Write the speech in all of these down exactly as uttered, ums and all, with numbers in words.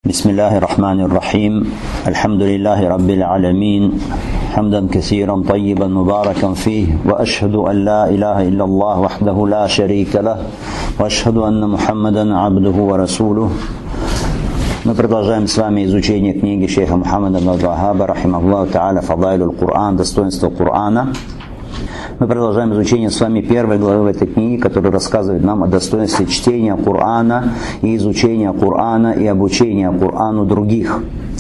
بسم الله الرحمن الرحيم الحمد لله رب العالمين حمدا كثيرا طيبا مباركا فيه وأشهد أن لا إله إلا الله وحده لا شريك له وأشهد أن محمدا عبده ورسوله. Мы продолжаем с вами изучение книги шейха Мухаммада ибн Абдул-Ваххаба рахимахуллаху та'аля «Фадаилюль Кур'ан», достоинство Корана. Мы продолжаем изучение с вами первой главы в этой книге, которая рассказывает нам о достоинстве чтения Корана и изучения Корана и обучения Корану других.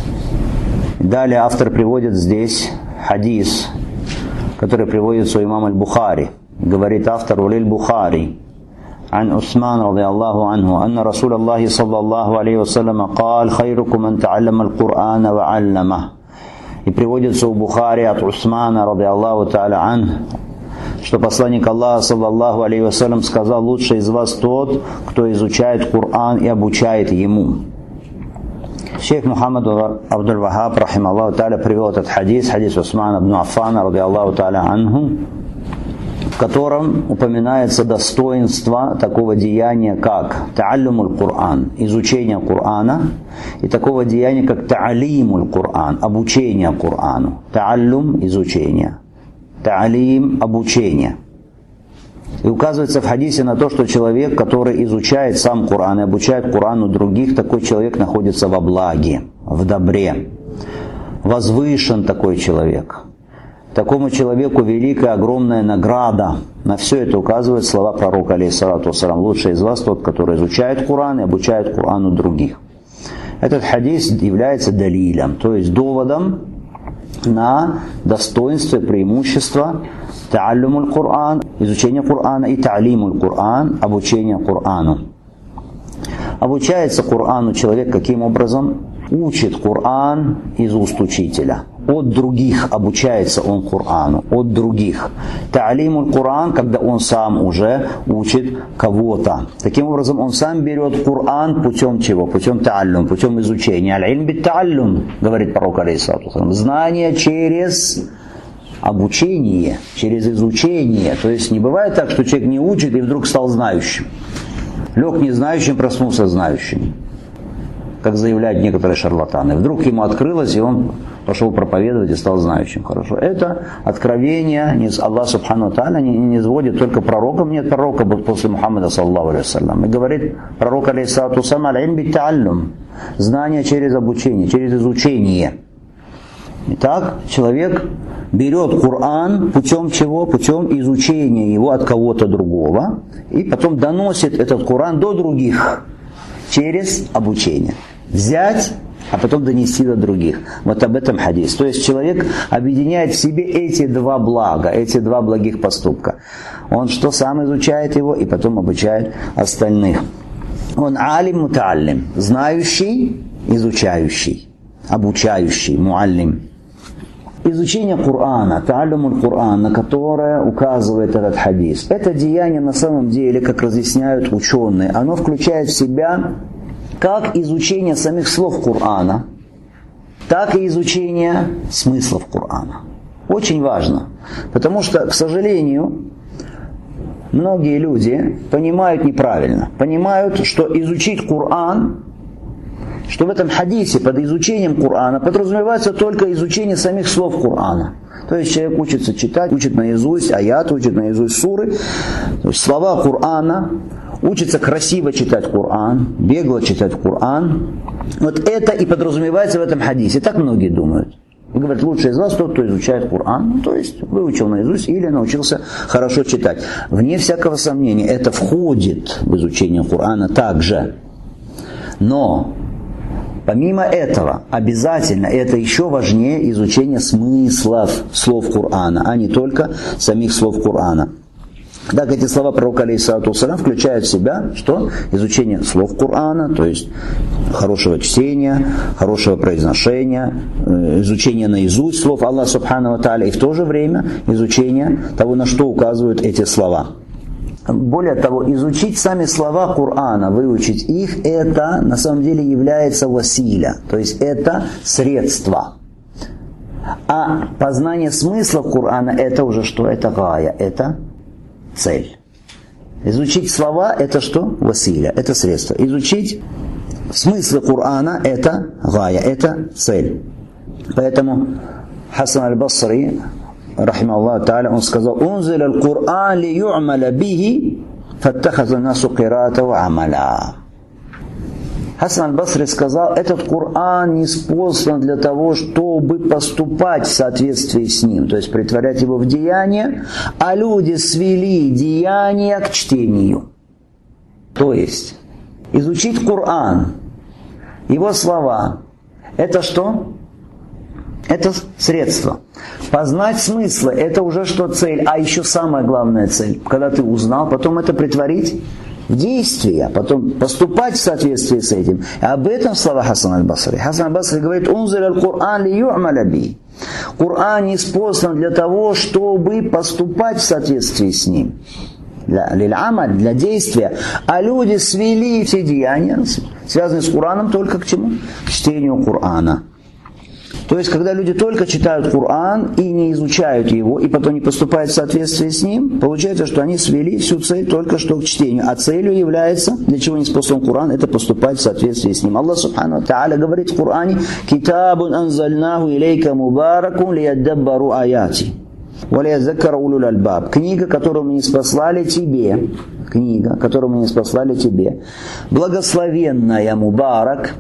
Далее автор приводит здесь хадис, который приводится у имама аль-Бухари. Говорит автор улиль Бухари: عن عثمان رضي الله عنه أن رسول الله صلى الله عليه وسلم قال خيركم من تعلم القرآن وعلمه. И приводится у Бухари от Усмана رضي الله تعالى عنه, что посланник Аллаха саллаллаху алейхи вассалям сказал: лучший из вас тот, кто изучает Коран и обучает ему. Шейх Мухаммад Абдул-Ваххаб рахимахуллаху та'аля привел этот хадис, хадис Усмана ибн Аффана радиаллаху та'аля анху, в котором упоминается достоинство такого деяния, как та'аллюмуль Коран, изучение Корана, и такого деяния, как та'алимуль Коран, обучение Корану. Та'аллюм – изучение, та'алим – обучение. И указывается в хадисе на то, что человек, который изучает сам Коран и обучает Корану других, такой человек находится во благе, в добре. Возвышен такой человек. Такому человеку великая, огромная награда. На все это указывают слова пророка, алейхиссалату вассалям: лучший из вас тот, который изучает Коран и обучает Корану других. Этот хадис является далилем, то есть доводом на достоинство и преимущество та'аллюмуль Коран, изучение Корана, и та'алимуль Коран, обучение Корану. Обучается Корану человек каким образом? Учит Коран из уст учителя. От других обучается он Корану, от других. Та'алимуль Коран, когда он сам уже учит кого-то. Таким образом, он сам берет Коран путем чего? Путем та'аллюм, путем изучения. Аль-илм бит-та'аллюм, говорит пророк, алейхиссалату вассалям. Знание через обучение, через изучение. То есть не бывает так, что человек не учит и вдруг стал знающим. Лег не знающим, проснулся знающим, как заявляют некоторые шарлатаны. Вдруг ему открылось, и он пошел проповедовать и стал знающим. Хорошо. Это откровение Аллах субхану тааля не, не сводит только пророкам. Нет пророка после Мухаммада саллаллаху алейхи вассалям. И говорит пророк, алейхиссалату вассалям: аль-илм бит-та'аллюм, знание через обучение, через изучение. Итак, человек берет Коран путем чего? Путем изучения его от кого-то другого, и потом доносит этот Коран до других через обучение. Взять, а потом донести до других. Вот об этом хадис. То есть человек объединяет в себе эти два блага, эти два благих поступка. Он что, сам изучает его и потом обучает остальных. Он алим мутааллим, знающий, изучающий, обучающий, муаллим. Изучение Корана, та'аллюмуль Коран, на которое указывает этот хадис, это деяние на самом деле, как разъясняют ученые, оно включает в себя как изучение самих слов Корана, так и изучение смыслов Корана. Очень важно, потому что, к сожалению, многие люди понимают неправильно, понимают, что изучить Коран, что в этом хадисе под изучением Корана подразумевается только изучение самих слов Корана. То есть человек учится читать, учит наизусть аят, учит наизусть суры, то есть слова Корана, учится красиво читать Коран, бегло читать Коран. Вот это и подразумевается в этом хадисе. Так многие думают. И говорят: лучший из вас тот, кто изучает Коран, ну, то есть выучил наизусть или научился хорошо читать. Вне всякого сомнения, это входит в изучение Корана также. Но помимо этого, обязательно, это еще важнее изучение смыслов слов Корана, а не только самих слов Корана. Так, эти слова пророка, алейхиссалату вассалям, включают в себя что? Изучение слов Корана, то есть хорошего чтения, хорошего произношения, изучение наизусть слов Аллаха субхану тааля, и в то же время изучение того, на что указывают эти слова. Более того, изучить сами слова Корана, выучить их, это на самом деле является василя, то есть это средство. А познание смысла Корана, это уже что? Это гая, это цель. Изучить слова – это что? Василя, это средство. Изучить смысл Корана – это гая, это цель. Поэтому Хасан аль-Басри, рахимахуллаху та'аля, он сказал: «Унзиля аль-Кур'ан ли ю'маля бихи, фаттахаза насу киратау амаля». Хасан аль-Басри сказал: этот Коран не спослан для того, чтобы поступать в соответствии с ним, то есть претворять его в деяние, а люди свели деяния к чтению. То есть изучить Коран, его слова, это что? Это средство. Познать смыслы, это уже что цель, а еще самая главная цель, когда ты узнал, потом это претворить в действие, потом поступать в соответствии с этим. И об этом слова Хасан аль-Басри. Хасан аль-Басри говорит: «Унзиля аль-Кур'ан ли ю'маля би». Коран не спослан для того, чтобы поступать в соответствии с ним. Для, для действия. А люди свели все деяния, связанные с Кораном, только к чему? К чтению Корана. То есть, когда люди только читают Коран и не изучают его, и потом не поступают в соответствии с ним, получается, что они свели всю цель только что к чтению. А целью является, для чего не способен Коран, это поступать в соответствии с ним. Аллах субхану ва тааля говорит в Коране: «Китабун анзальнаху илейка мубаракун лияддаббару аяти». Книга, которую мы не спаслали тебе, книга, которую мы не спаслали тебе, благословенная мубарак,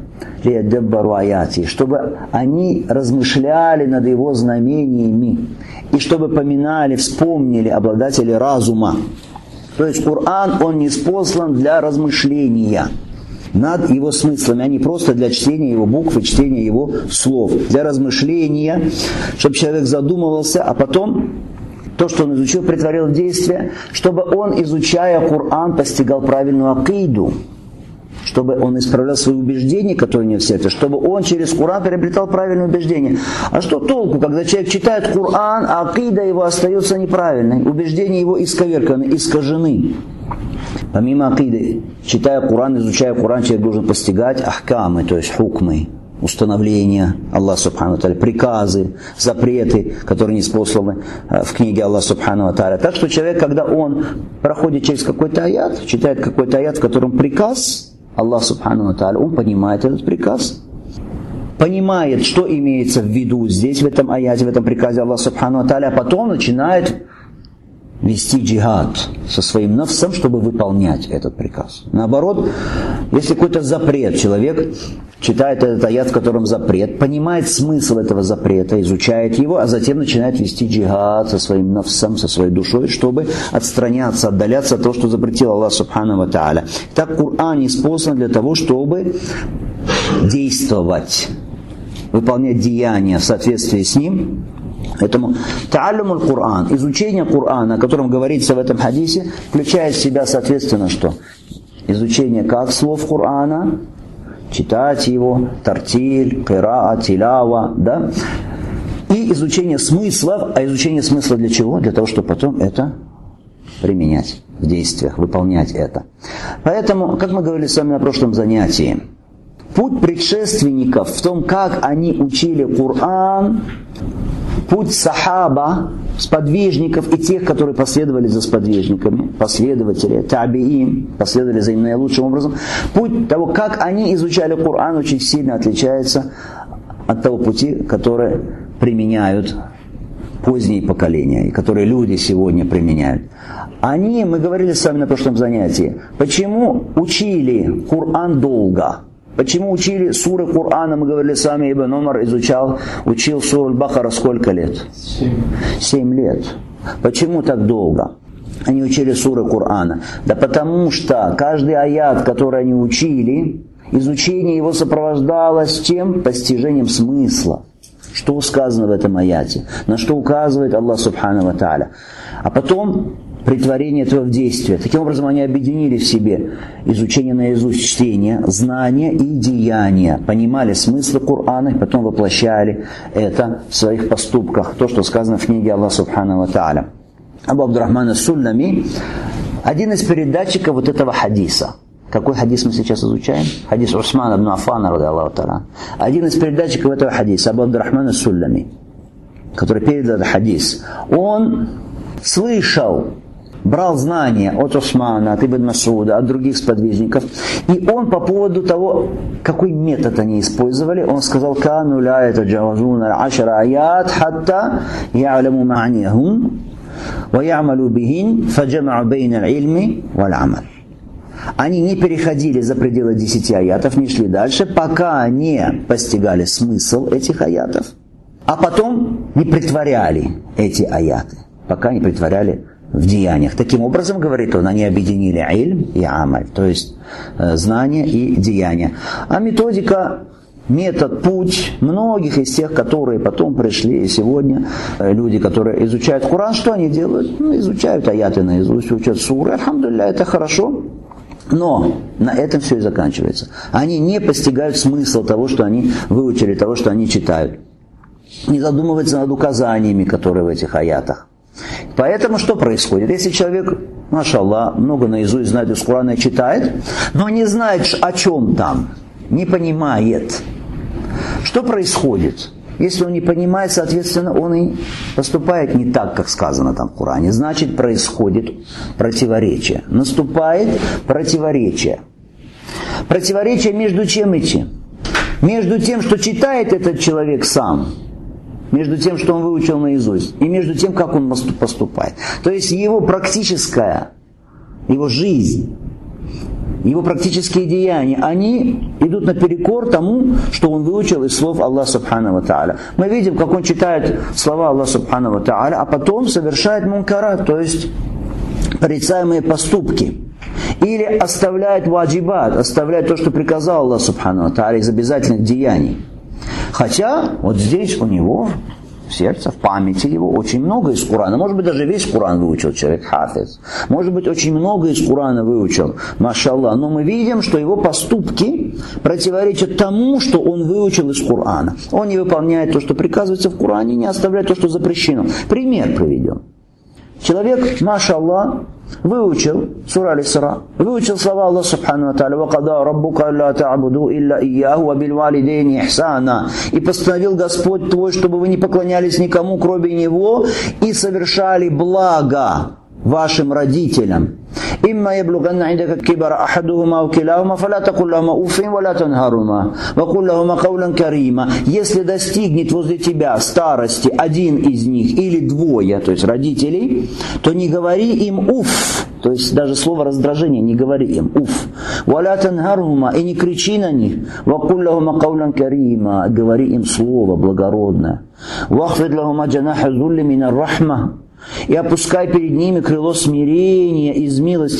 чтобы они размышляли над его знамениями, и чтобы поминали, вспомнили обладатели разума. То есть Коран, он не спослан для размышления над его смыслами, а не просто для чтения его букв и чтения его слов. Для размышления, чтобы человек задумывался, а потом то, что он изучил, претворил в действие, чтобы он, изучая Коран, постигал правильную акиду, чтобы он исправлял свои убеждения, которые не в сердце, чтобы он через Коран приобретал правильные убеждения. А что толку, когда человек читает Коран, а акида его остается неправильной, убеждения его исковерканы, искажены? Помимо акиды, читая Коран, изучая Коран, человек должен постигать ахкамы, то есть хукмы, установления Аллаха субхану ва тааля, приказы, запреты, которые ниспосланы в книге Аллаха субхану ва тааля. Так что человек, когда он проходит через какой-то аят, читает какой-то аят, в котором приказ Аллаха субхану ва тааля, он понимает этот приказ, понимает, что имеется в виду здесь, в этом аяте, в этом приказе Аллаха субхану ва тааля, а потом начинает вести джихад со своим нафсом, чтобы выполнять этот приказ. Наоборот, если какой-то запрет, человек читает этот аят, в котором запрет, понимает смысл этого запрета, изучает его, а затем начинает вести джихад со своим нафсом, со своей душой, чтобы отстраняться, отдаляться от того, что запретил Аллах субхану ва тааля. Так Коран не спослан для того, чтобы действовать, выполнять деяния в соответствии с ним. Поэтому та'аллюмуль Коран, изучение Корана, о котором говорится в этом хадисе, включает в себя, соответственно, что? Изучение как слов Корана, читать его, тартиль, кираат, тилава, да? И изучение смыслов. А изучение смысла для чего? Для того, чтобы потом это применять в действиях, выполнять это. Поэтому, как мы говорили с вами на прошлом занятии, путь предшественников в том, как они учили Коран, путь сахаба, сподвижников и тех, которые последовали за сподвижниками, последователи, табиин, последовали за ним наилучшим образом, путь того, как они изучали Коран, очень сильно отличается от того пути, который применяют поздние поколения, и которые люди сегодня применяют. Они, мы говорили с вами на прошлом занятии, почему учили Коран долго? Почему учили суры Корана, мы говорили с вами, Ибн Умар изучал, учил суру Аль-Бакара сколько лет? Семь. Семь лет. Почему так долго они учили суры Корана? Да потому что каждый аят, который они учили, изучение его сопровождалось чем? Постижением смысла. Что сказано в этом аяте? На что указывает Аллах субхану ва тааля? А потом претворение этого в действие. Таким образом, они объединили в себе изучение наизусть, чтение, знания и деяния. Понимали смыслы Корана и потом воплощали это в своих поступках. То, что сказано в книге Аллаха субхану ва тааля. Абу Абдурахман ас-Суллами, один из передатчиков вот этого хадиса. Какой хадис мы сейчас изучаем? Хадис Усмана ибн Аффана, ради Аллаху та'аля. Один из передатчиков этого хадиса, Абу Абдурахман ас-Суллами, который передал этот хадис, он слышал брал знания от Усмана, от Ибн Масуда, от других сподвижников, и он по поводу того, какой метод они использовали, он сказал: «Кану ла ятаджавазуна ашара аят хатта я'ламу ма'нияхум ва я'малу бихин фаджамa'у бейна аль-илми валь-амаль». Они не переходили за пределы десяти аятов, не шли дальше, пока не постигали смысл этих аятов, а потом не притворяли эти аяты, пока не притворяли в деяниях. Таким образом, говорит он, они объединили ильм и амаль, то есть э, знание и деяния. А методика, метод, путь многих из тех, которые потом пришли, и сегодня э, люди, которые изучают Коран, что они делают? Ну, изучают аяты наизусть, учат суры, альхамдулилля, это хорошо. Но на этом все и заканчивается. Они не постигают смысл того, что они выучили, того, что они читают. Не задумываются над указаниями, которые в этих аятах. Поэтому что происходит? Если человек, машаллах, много наизусть знает из Корана и читает, но не знает, о чем там, не понимает, что происходит? Если он не понимает, соответственно, он и поступает не так, как сказано там в Коране. Значит, происходит противоречие. Наступает противоречие. Противоречие между чем и чем? Между тем, что читает этот человек сам, между тем, что он выучил наизусть, и между тем, как он поступает. То есть его практическая, его жизнь, его практические деяния, они идут наперекор тому, что он выучил из слов Аллаха Субхану ва Тааля. Мы видим, как он читает слова Аллаха Субхану ва Тааля, а потом совершает мункарат, то есть порицаемые поступки. Или оставляет ваджибат, оставляет то, что приказал Аллах Субхану ва Тааля из обязательных деяний. Хотя вот здесь у него в сердце, в памяти его очень много из Корана. Может быть, даже весь Коран выучил человек, хафиз. Может быть, очень много из Корана выучил, машаллах. Но мы видим, что его поступки противоречат тому, что он выучил из Корана. Он не выполняет то, что приказывается в Коране, не оставляет то, что запрещено. Пример приведем. Человек, машаллах, выучил сура Аль-Исра, выучил слова Аллаха Субхану ва Тааля: «Вакада раббука алла та'буду илля ияху ва бил валидейни ихсана». И постановил Господь твой, чтобы вы не поклонялись никому, кроме Него, и совершали благо вашим родителям. «Имма яблуганна индака кибара ахадухума ау килахума, фаля такул лахума уффин, ва ля танхарума, ва кул лахума каулан карима». Если достигнет возле тебя старости один из них или двое, то есть родителей, то не говори им уф, то есть даже слово раздражение, не говори им уф. «Ва ля танхарума», и не кричи на них. «Ва кул лахума каулан карима», говори им слово благородное. «Вахфид лахума джанаха зулли минар рахма», и опускай перед ними крыло смирения из милости.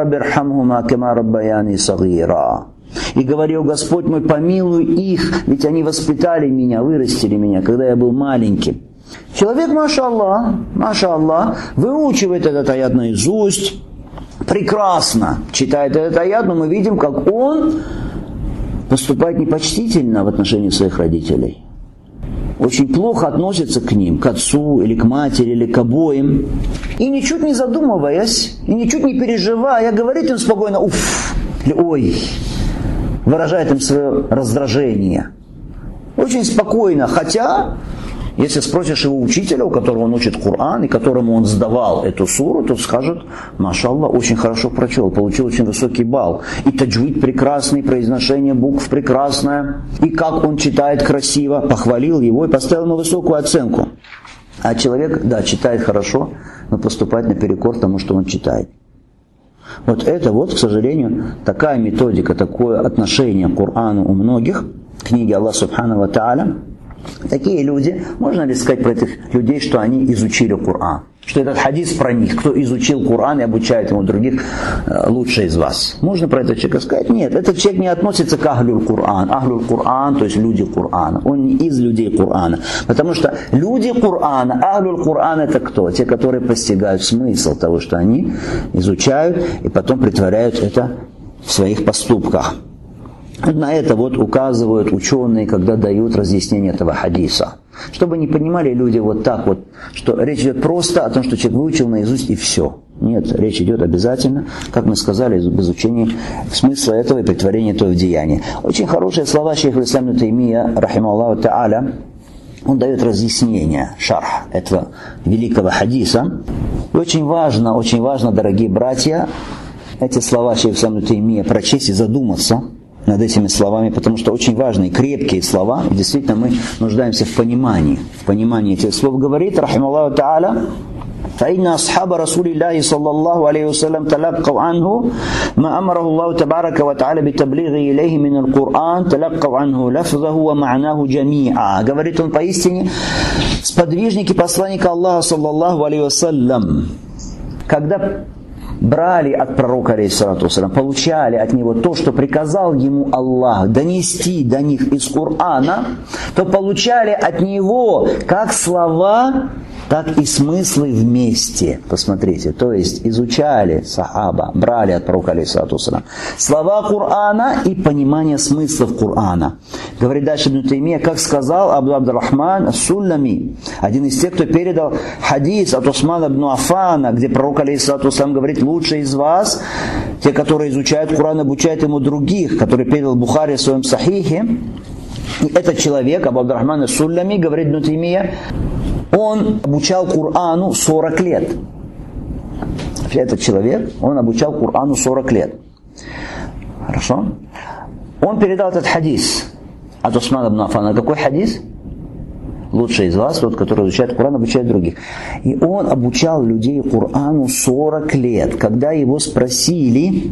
И говорил: Господь мой, помилуй их, ведь они воспитали меня, вырастили меня, когда я был маленьким. Человек, машаллах, машаллах, выучивает этот аят наизусть, прекрасно читает этот аят, но мы видим, как он поступает непочтительно в отношении своих родителей. Очень плохо относится к ним, к отцу или к матери, или к обоим. И ничуть не задумываясь, и ничуть не переживая, говорит им спокойно уф, или ой, выражает им свое раздражение. Очень спокойно, хотя, если спросишь его учителя, у которого он учит Коран, и которому он сдавал эту суру, то скажет: машаллах, очень хорошо прочел, получил очень высокий балл. И таджвид прекрасный, произношение букв прекрасное, и как он читает красиво, похвалил его и поставил ему высокую оценку. А человек, да, читает хорошо, но поступает наперекор тому, что он читает. Вот это вот, к сожалению, такая методика, такое отношение к Корану у многих, книги Аллаха Субхану ва Тааля. Такие люди, можно ли сказать про этих людей, что они изучили Коран? Что этот хадис про них, кто изучил Коран и обучает ему других э, лучше из вас? Можно про этого человека сказать? Нет, этот человек не относится к Ахлюл Коран. Ахлюл Коран, то есть люди Корана. Он не из людей Корана. Потому что люди Корана, Ахлюл Коран — это кто? Те, которые постигают смысл того, что они изучают, и потом притворяют это в своих поступках. На это вот указывают ученые, когда дают разъяснение этого хадиса. Чтобы не понимали люди вот так вот, что речь идет просто о том, что человек выучил наизусть и все. Нет, речь идет обязательно, как мы сказали, об изучении смысла этого и претворения этого в деяние. Очень хорошие слова шейха ислам ибн Таймия, рахимахуллаху та'аля, он дает разъяснение, шарх этого великого хадиса. И очень важно, очень важно, дорогие братья, эти слова шейх ибн Таймия прочесть и задуматься над этими словами, потому что очень важные, крепкие слова, и действительно мы нуждаемся в понимании, в понимании этих слов. Говорит, рахималлаху та'аля, فإن أصحاب رسول الله صلى الله عليه وسلم تلقوا عنه ما أمره الله تبارك وتعالى بتبليغه إليه من القرآن تلقوا عنه لفظه ومعناه جميعا. Говорит он поистине, сподвижники посланника Аллаха саллаллаху алейхи вассалям, когда брали от пророка, алейхиссалату вассалям, получали от него то, что приказал ему Аллах донести до них из Корана, то получали от него как слова, так и смыслы вместе. Посмотрите, то есть изучали сахаба, брали от пророка, алейхиссалату вассалям, слова Корана и понимание смыслов Корана. Говорит дальше Ибн Таймия, как сказал Абу Абдуррахман ас-Суллами, один из тех, кто передал хадис от Усмана ибн Аффана, где пророк, алейхиссалату вассалям, говорит, лучшие из вас, те, которые изучают Коран, обучают ему других, который передал Бухари в своем сахихе. И этот человек, Абу Абдуррахман ас-Суллами, говорит Ибн Таймия, он обучал Корану сорок лет. Этот человек, он обучал Корану сорок лет. Хорошо? Он передал этот хадис от Усмана ибн Аффана. Какой хадис? Лучший из вас, тот, который изучает Коран, обучает других. И он обучал людей Корану сорок лет. Когда его спросили,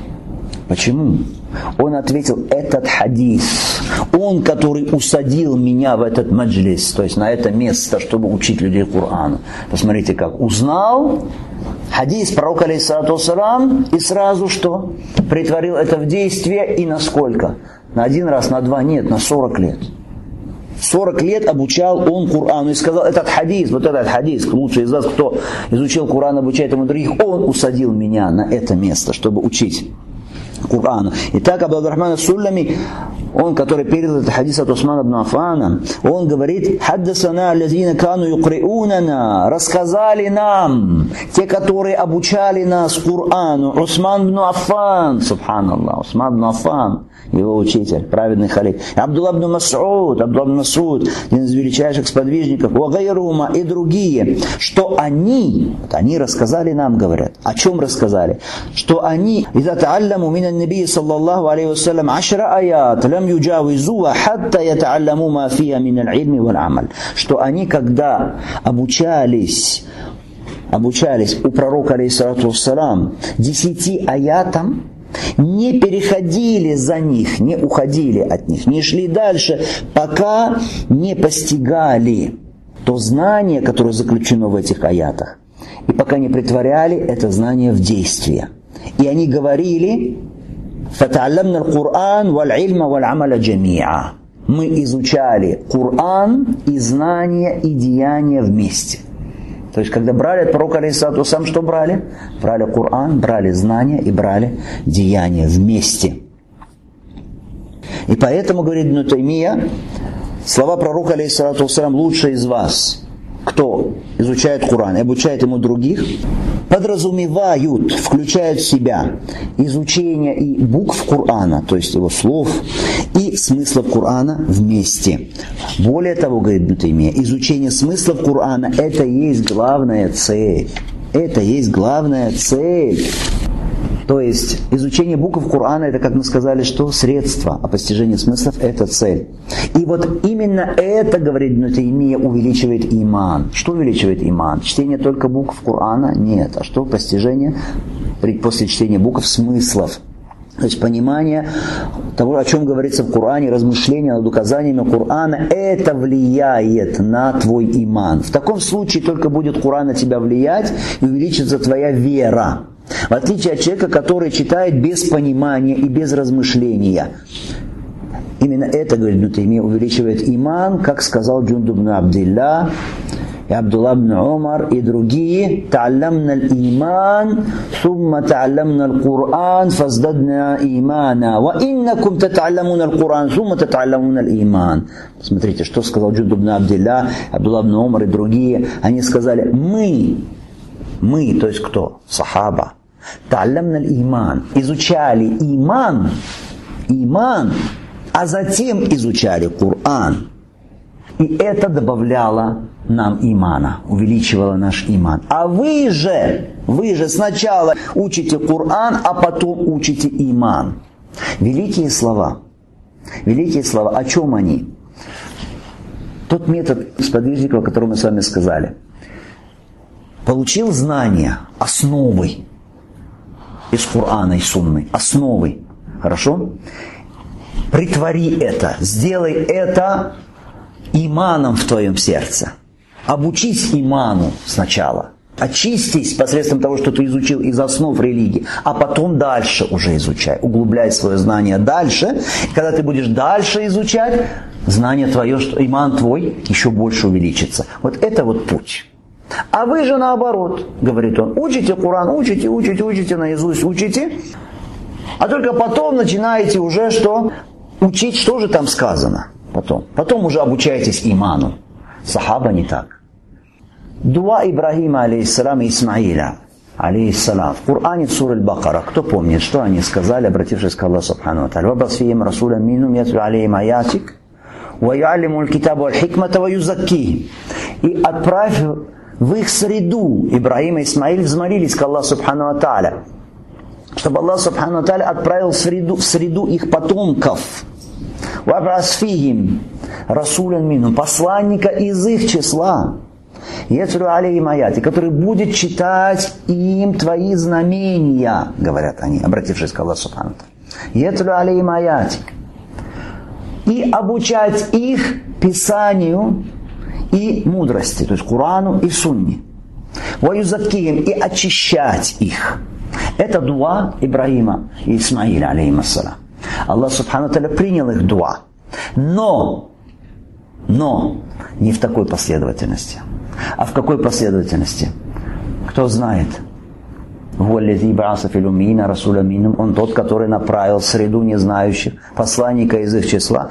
почему? Он ответил, этот хадис, он, который усадил меня в этот маджлис, то есть на это место, чтобы учить людей Корану. Посмотрите как. Узнал хадис пророка, алейхиссалату вассалам, и сразу что? Притворил это в действие, и на сколько? На один раз, на два, нет, на сорок лет. сорок лет обучал он Корану и сказал, этот хадис, вот этот хадис, лучший из вас, кто изучил Коран, обучает ему других, он усадил меня на это место, чтобы учить Корану. Итак, Абу Абдуррахман ас-Суллами, он, который передал этот хадис от Усмана ибн Аффана, он говорит, «Хаддасана аллазина кану юкриунана», рассказали нам, те, которые обучали нас Корану, Усман ибн Аффан, субханаллах, Усман ибн Аффан, его учитель, праведный халиф, Абдулла ибн Мас'уд, Абдулла ибн Мас'уд, один из величайших сподвижников, Вагайрума и другие, что они, вот они рассказали нам, говорят, о чем рассказали? Что они, «Иза та'алламу мин ан-наби саллаллаху алейхи вассалям ашра аят, лам юджавизуа хатта ята'алламу ма фиха мин аль-илми валь-амаль», что они, когда обучались, обучались у пророка, алейхиссалату вассалам, десяти аятам, не переходили за них, не уходили от них, не шли дальше, пока не постигали то знание, которое заключено в этих аятах, и пока не притворяли это знание в действие. И они говорили, «Фата'алламна аль-Кур'ан валь-илма валь-амаля джами'а». Мы изучали Коран и знания, и деяния вместе. То есть, когда брали от пророка, алейхиссалату вассалам, что брали? Брали Коран, брали знания и брали деяния вместе. И поэтому, говорит Ибн Таймия, слова пророка, алейхиссалату вассалам, лучший из вас, кто изучает Коран и обучает ему других, подразумевают, включают в себя изучение и букв Корана, то есть его слов, и смыслов Корана вместе. Более того, говорит Ибн Таймия, изучение смыслов Корана – это и есть главная цель. Это и есть главная цель. То есть изучение букв Корана – это, как мы сказали, что средство, а постижение смыслов – это цель. И вот именно это, говорит Ибн Таймия, увеличивает иман. Что увеличивает иман? Чтение только букв Корана? Нет. А что постижение после чтения букв смыслов? То есть понимание того, о чем говорится в Коране, размышления над указаниями Корана, это влияет на твой иман. В таком случае только будет Коран на тебя влиять и увеличится твоя вера. В отличие от человека, который читает без понимания и без размышления. Именно это, говорит Ибн Таймия, увеличивает иман, как сказал Джундуб ибн Абдилла, и Абдулла ибн Умар и другие. «Та'алламна аль-иман, сумма та'алламна аль-Кур'ан, фаздадна имана, ва иннакум тата'алламуна аль-Кур'ан, сумма тата'алламуна аль-иман». Смотрите, что сказал Джундуб ибн Абдилла, Абдулла ибн Умар и другие. Они сказали, мы, мы, то есть кто? Сахаба. «Та'алламна аль-иман», изучали иман, иман, а затем изучали Коран. И это добавляло нам имана, увеличивало наш иман. А вы же, вы же сначала учите Коран, а потом учите иман. Великие слова. Великие слова. О чем они? Тот метод сподвижника, о котором мы с вами сказали. Получил знания, основы из Корана и Сунны. Основы. Хорошо? Притвори это. Сделай это иманом в твоем сердце. Обучись иману сначала. Очистись посредством того, что ты изучил из основ религии, а потом дальше уже изучай. Углубляй свое знание дальше. И когда ты будешь дальше изучать, знание твое, что иман твой еще больше увеличится. Вот это вот путь. А вы же наоборот, говорит он, учите Коран, учите, учите, учите наизусть, учите, а только потом начинаете уже что? Учить, что же там сказано. Потом. Потом уже обучаетесь иману. Сахаба не так. Дуа Ибрахима, алейхиссалам, и Исмаиля, алейхиссалам. В Коране, в суре Аль-Бакара. Кто помнит, что они сказали, обратившись к Аллаху субхану ва тааля? «Вабас фихим расулан минхум ятлу алейхим аятик, ва юаллимул китаба валь хикмата ва юзаккихим». И отправь в их среду. Ибрахим и Исмаиль взмолились к Аллаху субхану ва тааля, чтобы Аллах субхану ва тааля отправил в среду, в среду их потомков. «Вабас фихим расулан минхум», посланника из их числа. «Ятлу алейхим аяти», который будет читать им твои знамения, говорят они, обратившись к Аллаху субхану ва тааля. «Ятлу алейхим аяти», и обучать их писанию и мудрости, то есть Корану и Сунне. «Ва юзаккихим», и очищать их. Это дуа Ибрахима и Исмаиля, алейхиссалам. Аллах субхану ва тааля принял их дуа. Но, но не в такой последовательности. А в какой последовательности? Кто знает? Он тот, который направил в среду незнающих, посланника из их числа.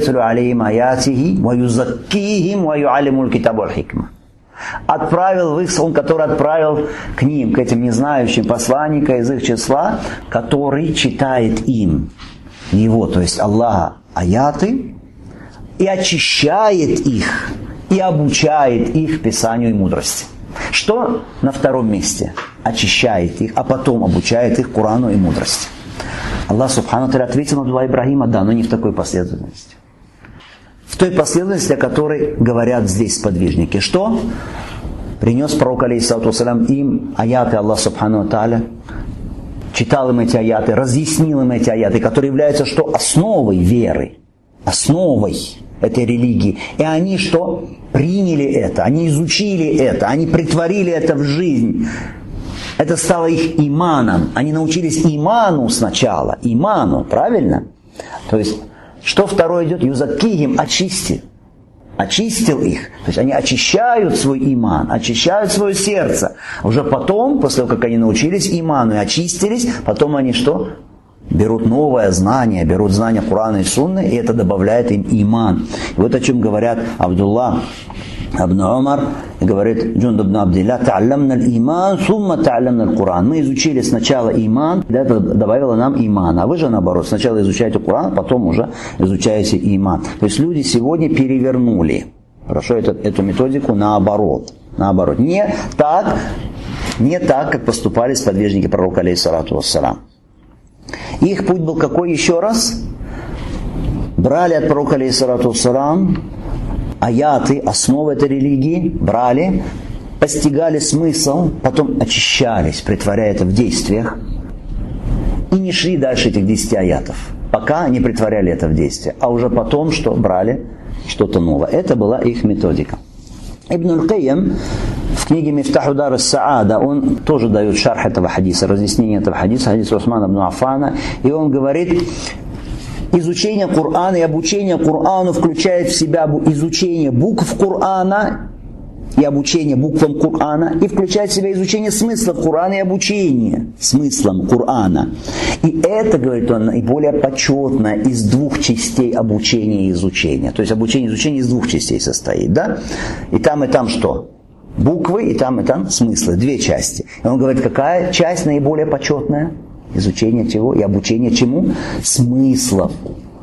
Отправил в их, он, который отправил к ним, к этим незнающим, посланника из их числа, который читает им его, то есть Аллаха, аяты, и очищает их, и обучает их писанию и мудрости. Что на втором месте? Очищает их, а потом обучает их Корану и мудрости. Аллах субхану ва тааля ответил на дуа Ибрахима, да, но не в такой последовательности. В той последовательности, о которой говорят здесь сподвижники. Что? Принес пророк, алейхиссалату вассалям, им аяты Аллах субхану ва тааля, читал им эти аяты, разъяснил им эти аяты, которые являются что? Основой веры, основой этой религии. И они что? Приняли это, они изучили это, они притворили это в жизнь. Это стало их иманом. Они научились иману сначала. Иману, правильно? То есть, что второе идет? Юзаккихим, очистил. Очистил их. То есть, они очищают свой иман, очищают свое сердце. Уже потом, после того, как они научились иману и очистились, потом они что? Берут новое знание, берут знания Корана и Сунны, и это добавляет им иман. И вот о чем говорят Абдулла ибн Умар, говорит Джундуб ибн Абдилля, «Та'алламна аль-иман, сумма та'алламна аль-Куран». Мы изучили сначала иман, это добавило нам иман. А вы же наоборот, сначала изучаете Коран, потом уже изучаете иман. То есть люди сегодня перевернули, хорошо, эту, эту методику наоборот. Наоборот. Не так, не так, как поступали сподвижники пророка, алейхиссалату вассалам. Их путь был какой еще раз? Брали от пророка, алейхиссалату вассалам, аяты, основы этой религии, брали, постигали смысл, потом очищались, притворяя это в действиях, и не шли дальше этих десяти аятов, пока не притворяли это в действие, а уже потом что? Брали что-то новое. Это была их методика. Ибн аль-Кайям в книге «Мифтаху дар ас-Саада» он тоже дает шарх этого хадиса, разъяснение этого хадиса, хадиса Усмана ибн Аффана, и он говорит, изучение Корана и обучение Корану включает в себя изучение букв Корана и обучение буквам Корана, и включает в себя изучение смыслов Корана и обучение смыслам Корана. И это, говорит он, наиболее почетное из двух частей обучения и изучения. То есть обучение и изучение из двух частей состоит, да? И там, и там что? Буквы, и там, и там смыслы. Две части. И он говорит, какая часть наиболее почетная? Изучение чего и обучение чему? Смыслов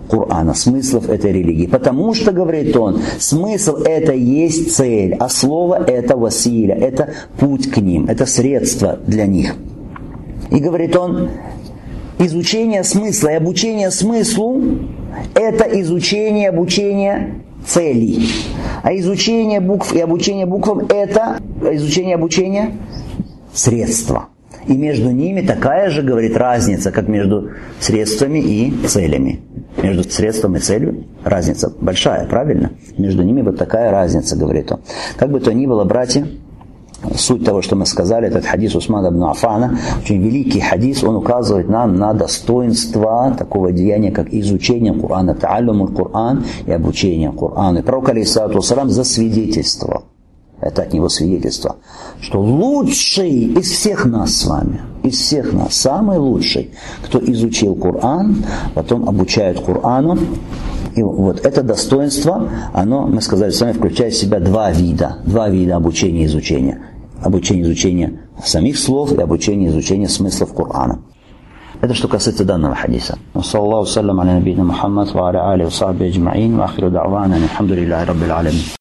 Корана, смыслов этой религии. Потому что, говорит он, смысл это есть цель, а слово это василя, это путь к ним, это средство для них. И говорит он, изучение смысла и обучение смыслу это изучение обучения целей. А изучение букв и обучение буквам это изучение обучения средства. И между ними такая же, говорит, разница, как между средствами и целями. Между средством и целью разница большая, правильно? Между ними вот такая разница, говорит он. Как бы то ни было, братья, суть того, что мы сказали, этот хадис Усмана ибн Аффана, очень великий хадис, он указывает нам на достоинство такого деяния, как изучение Корана, та'аллумуль Коран и обучение Корану. И пророк алейхиссалату вассалам засвидетельствовал, это от него свидетельство, что лучший из всех нас с вами, из всех нас, самый лучший, кто изучил Коран, потом обучает Корану. И вот это достоинство, оно, мы сказали с вами, включает в себя два вида, два вида обучения и изучения. Обучение и изучение самих слов и обучение и изучение смыслов Корана. Это что касается данного хадиса. Саллаллаху саллям аля набийна Мухаммад ва аля алихи ва сахбихи аджмаин ва ахиру да'вана алхамдулиллахи раббил алямин.